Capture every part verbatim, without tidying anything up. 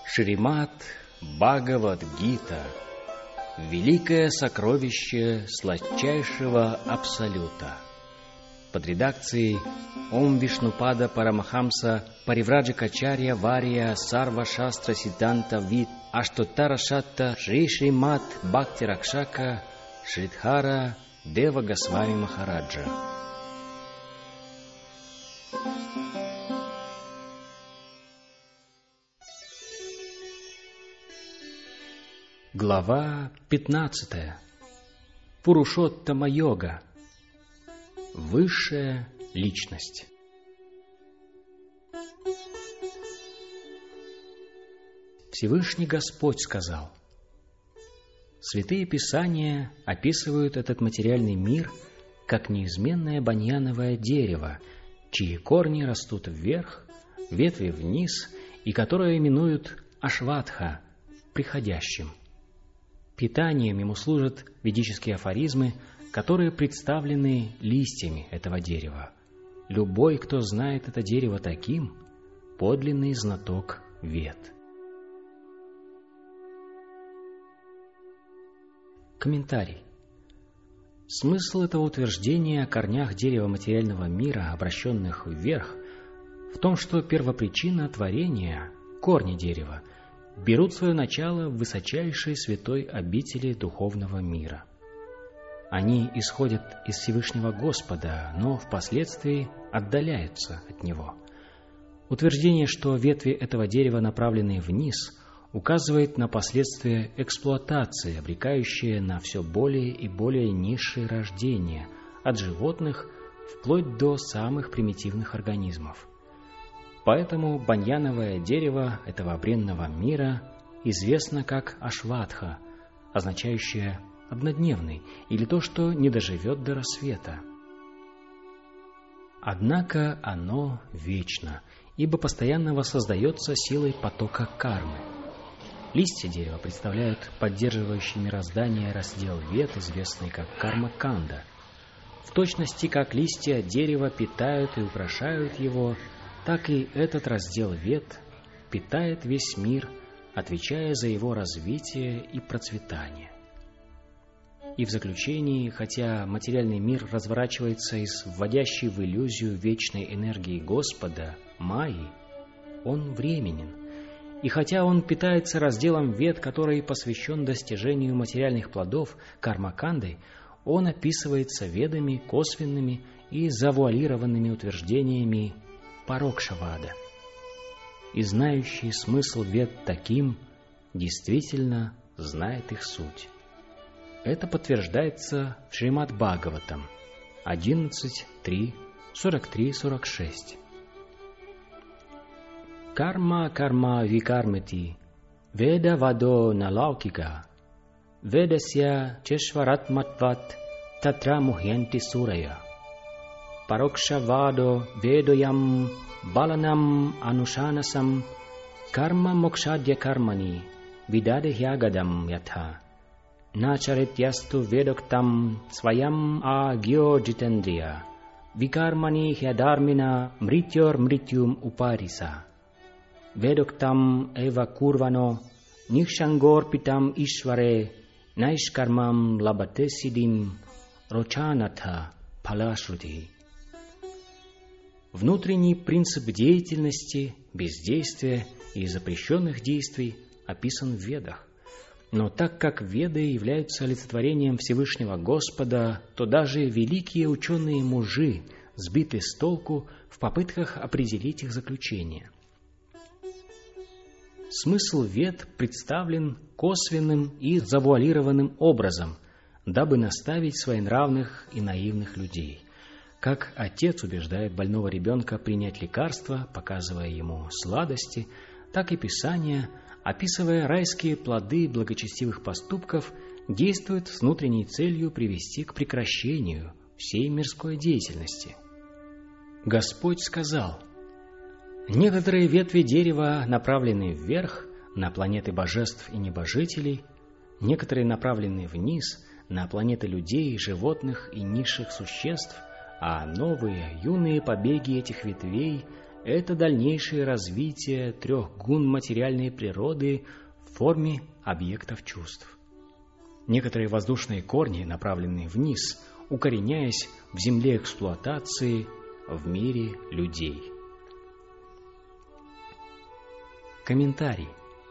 Шримад Бхагавад-гита – великое сокровище сладчайшего Абсолюта. Под редакцией Ом Вишнупада Парамахамса Паривраджакачарья Вария Сарва Шастра Сиддханта Вид Аштотара Шатта Шри Шримад Бхакти Ракшака Шридхара Дева Госвами Махараджа. Глава пятнадцатая. Пурушоттама-йога. Высшая личность. Всевышний Господь сказал: святые Писания описывают этот материальный мир как неизменное баньяновое дерево, чьи корни растут вверх, ветви вниз, и которое именуют Ашватха – приходящим. Питанием ему служат ведические афоризмы, которые представлены листьями этого дерева. Любой, кто знает это дерево таким, подлинный знаток вед. Комментарий. Смысл этого утверждения о корнях дерева материального мира, обращенных вверх, в том, что первопричина творения, корни дерева, берут свое начало в высочайшей святой обители духовного мира. Они исходят из Всевышнего Господа, но впоследствии отдаляются от Него. Утверждение, что ветви этого дерева направлены вниз, указывает на последствия эксплуатации, обрекающие на все более и более низшие рождения, от животных вплоть до самых примитивных организмов. Поэтому баньяновое дерево этого бренного мира известно как Ашватха, означающее «однодневный» или то, что не доживет до рассвета. Однако оно вечно, ибо постоянно воссоздается силой потока кармы. Листья дерева представляют поддерживающий мироздание раздел вед, известный как карма-канда. В точности, как листья дерева питают и украшают его, так и этот раздел вед питает весь мир, отвечая за его развитие и процветание. И в заключении, хотя материальный мир разворачивается из вводящей в иллюзию вечной энергии Господа, Майи, он временен. И хотя он питается разделом вед, который посвящен достижению материальных плодов карма-кандой, он описывается ведами, косвенными и завуалированными утверждениями Парокшавада. И знающий смысл вед таким действительно знает их суть. Это подтверждается в Шримад Бхагаватам одиннадцать три сорок три сорок шесть. Карма карма викармати веда вадо налаукика ведасья чешваратматват татра мухьянти сурая. Парокшавадо ведоям баланам анушанасам карма мокшадья кармани видадхьягадам ятха начаритьясту ведоктам сваям агьо джитендрия викармани хядармина мритьор мритьюм упариса ведоктам эва курвано нихшангорпитам ишваре найшкармам лабате сидим рочанатха палашрути. Внутренний принцип деятельности, бездействия и запрещенных действий описан в Ведах. Но так как Веды являются олицетворением Всевышнего Господа, то даже великие ученые-мужи сбиты с толку в попытках определить их заключение. Смысл Вед представлен косвенным и завуалированным образом, дабы наставить своенравных и наивных людей. Как отец убеждает больного ребенка принять лекарство, показывая ему сладости, так и Писание, описывая райские плоды благочестивых поступков, действует с внутренней целью привести к прекращению всей мирской деятельности. Господь сказал: некоторые ветви дерева направлены вверх, на планеты божеств и небожителей, некоторые направлены вниз, на планеты людей, животных и низших существ, а новые, юные побеги этих ветвей — это дальнейшее развитие трех гун материальной природы в форме объектов чувств. Некоторые воздушные корни направлены вниз, укореняясь в земле эксплуатации, в мире людей. Комментарий.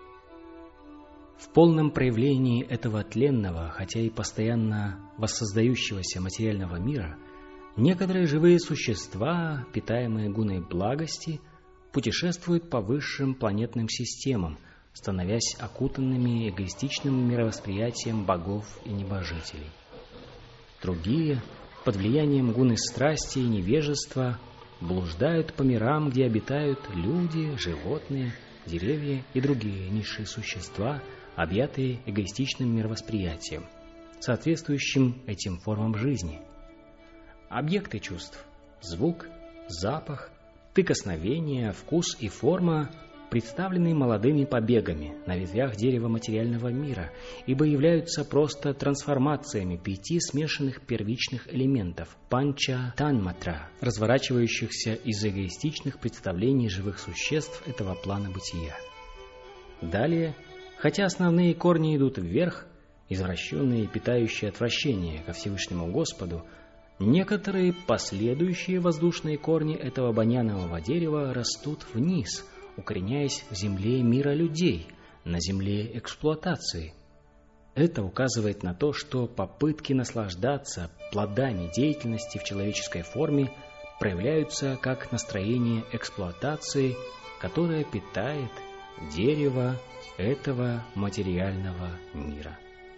В полном проявлении этого тленного, хотя и постоянно воссоздающегося материального мира, некоторые живые существа, питаемые гуной благости, путешествуют по высшим планетным системам, становясь окутанными эгоистичным мировосприятием богов и небожителей. Другие, под влиянием гуны страсти и невежества, блуждают по мирам, где обитают люди, животные, деревья и другие низшие существа, объятые эгоистичным мировосприятием, соответствующим этим формам жизни. Объекты чувств – звук, запах, прикосновение, вкус и форма – представлены молодыми побегами на ветвях дерева материального мира, ибо являются просто трансформациями пяти смешанных первичных элементов панча танматра, разворачивающихся из эгоистичных представлений живых существ этого плана бытия. Далее, хотя основные корни идут вверх, извращенные и питающие отвращение ко Всевышнему Господу, некоторые последующие воздушные корни этого баньянового дерева растут вниз, укореняясь в земле мира людей, на земле эксплуатации. Это указывает на то, что попытки наслаждаться плодами деятельности в человеческой форме проявляются как настроение эксплуатации, которое питает дерево этого материального мира.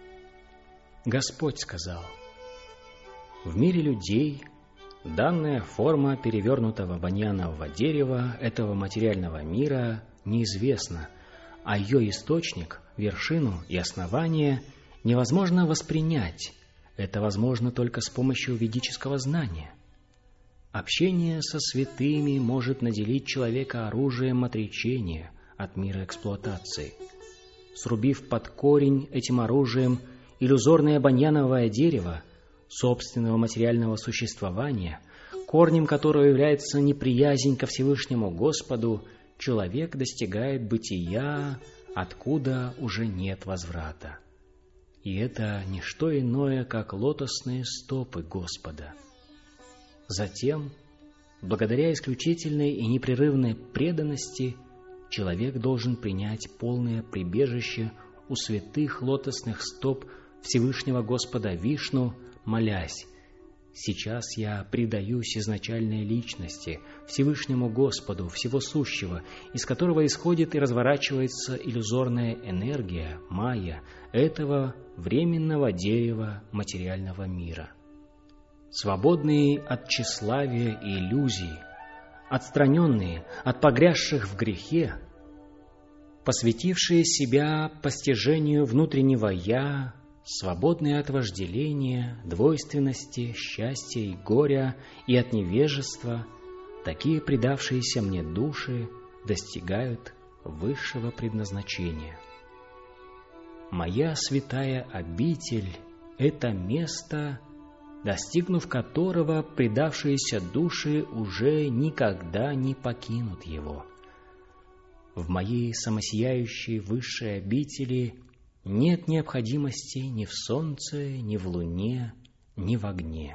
Господь сказал: «В мире людей данная форма перевернутого баньянового дерева этого материального мира неизвестна, а ее источник, вершину и основание невозможно воспринять. Это возможно только с помощью ведического знания. Общение со святыми может наделить человека оружием отречения от мира эксплуатации. Срубив под корень этим оружием иллюзорное баньяновое дерево собственного материального существования, корнем которого является неприязнь ко Всевышнему Господу, человек достигает бытия, откуда уже нет возврата. И это не что иное, как лотосные стопы Господа. Затем, благодаря исключительной и непрерывной преданности, человек должен принять полное прибежище у святых лотосных стоп Всевышнего Господа Вишну, молясь: «Сейчас я предаюсь изначальной личности, Всевышнему Господу, Всего Сущего, из которого исходит и разворачивается иллюзорная энергия, майя, этого временного дерева материального мира». Свободные от тщеславия и иллюзий, отстраненные от погрязших в грехе, посвятившие себя постижению внутреннего «я», свободные от вожделения, двойственности, счастья и горя и от невежества, такие предавшиеся мне души достигают высшего предназначения. Моя святая обитель — это место, достигнув которого предавшиеся души уже никогда не покинут его. В моей самосияющей высшей обители нет необходимости ни в солнце, ни в луне, ни в огне.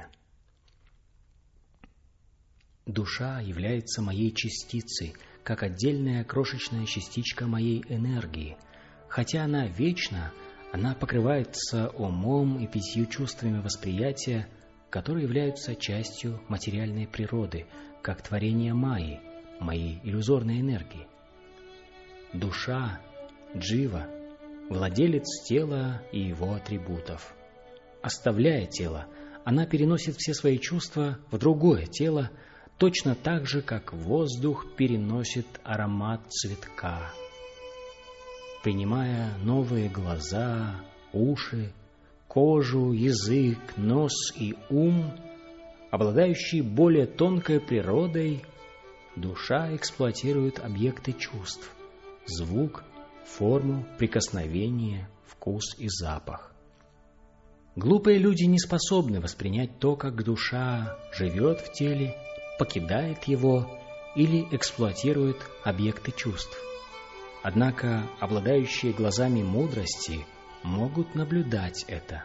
Душа является моей частицей, как отдельная крошечная частичка моей энергии. Хотя она вечна, она покрывается умом и пятью чувствами восприятия, которые являются частью материальной природы, как творение Майи, моей иллюзорной энергии. Душа, джива, владелец тела и его атрибутов. Оставляя тело, она переносит все свои чувства в другое тело, точно так же, как воздух переносит аромат цветка. Принимая новые глаза, уши, кожу, язык, нос и ум, обладающие более тонкой природой, душа эксплуатирует объекты чувств: звук, форму, прикосновение, вкус и запах. Глупые люди не способны воспринять то, как душа живет в теле, покидает его или эксплуатирует объекты чувств. Однако обладающие глазами мудрости могут наблюдать это.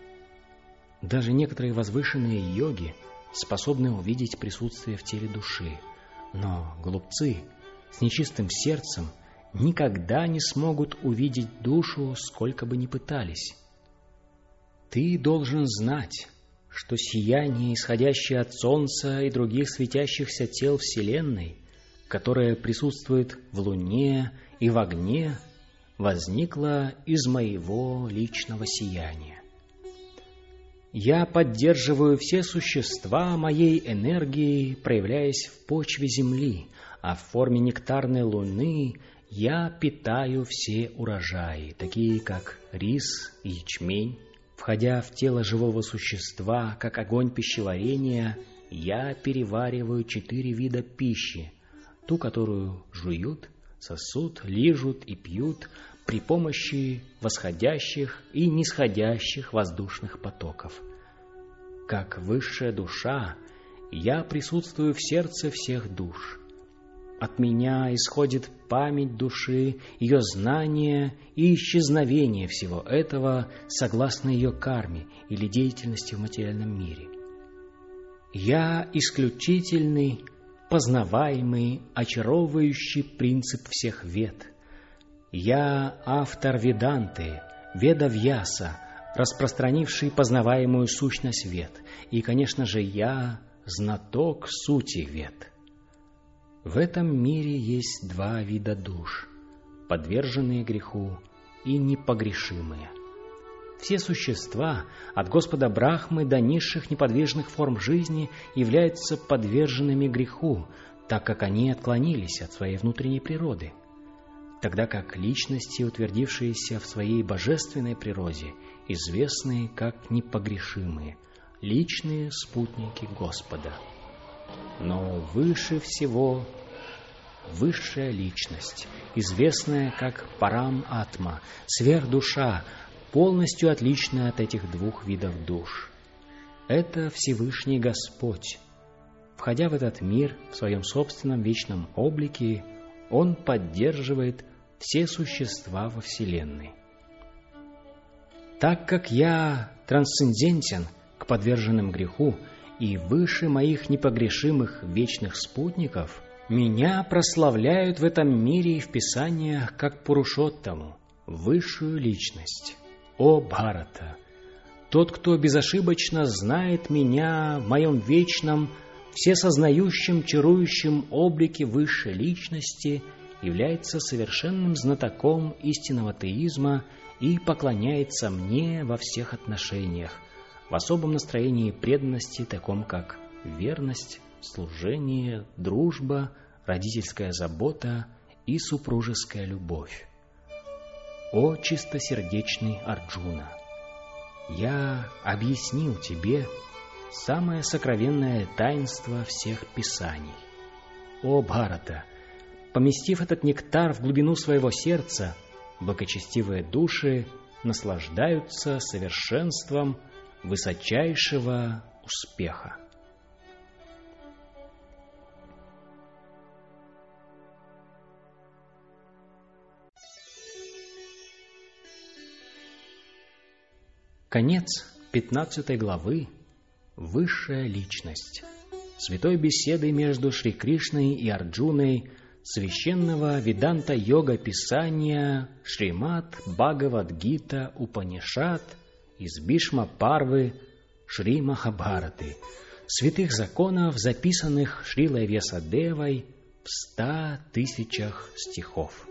Даже некоторые возвышенные йоги способны увидеть присутствие в теле души, но глупцы с нечистым сердцем никогда не смогут увидеть душу, сколько бы ни пытались. Ты должен знать, что сияние, исходящее от Солнца и других светящихся тел Вселенной, которое присутствует в Луне и в огне, возникло из моего личного сияния. Я поддерживаю все существа моей энергией, проявляясь в почве Земли, а в форме нектарной Луны я питаю все урожаи, такие как рис и ячмень. Входя в тело живого существа, как огонь пищеварения, я перевариваю четыре вида пищи, ту, которую жуют, сосут, лижут и пьют при помощи восходящих и нисходящих воздушных потоков. Как высшая душа, я присутствую в сердце всех душ. От меня исходит память души, ее знание и исчезновение всего этого согласно ее карме или деятельности в материальном мире. Я исключительный, познаваемый, очаровывающий принцип всех вед. Я автор Веданты, Веда-Вьяса, распространивший познаваемую сущность вед. И, конечно же, я знаток сути вед. В этом мире есть два вида душ, подверженные греху и непогрешимые. Все существа, от Господа Брахмы до низших неподвижных форм жизни, являются подверженными греху, так как они отклонились от своей внутренней природы, тогда как личности, утвердившиеся в своей божественной природе, известны как непогрешимые, личные спутники Господа. Но выше всего высшая личность, известная как Парам-Атма, сверхдуша, полностью отличная от этих двух видов душ. Это Всевышний Господь. Входя в этот мир в своем собственном вечном облике, Он поддерживает все существа во Вселенной. Так как я трансцендентен к подверженным греху и выше моих непогрешимых вечных спутников, меня прославляют в этом мире и в Писаниях как Пурушоттаму, высшую личность. О Бхарата! Тот, кто безошибочно знает меня в моем вечном, всесознающем, чарующем облике высшей личности, является совершенным знатоком истинного теизма и поклоняется мне во всех отношениях, в особом настроении преданности, таком как верность, служение, дружба, родительская забота и супружеская любовь. О чистосердечный Арджуна! Я объяснил тебе самое сокровенное таинство всех писаний. О Бхарата! Поместив этот нектар в глубину своего сердца, благочестивые души наслаждаются совершенством высочайшего успеха. Конец пятнадцатой главы. Высшая личность. Святой беседы между Шри Кришной и Арджуной священного Веданта-йога писания Шримад Бхагавад-гита Упанишад из Бишма-парвы Шри Махабхараты, святых законов, записанных Шрилой Вьясадевой в ста тысячах стихов.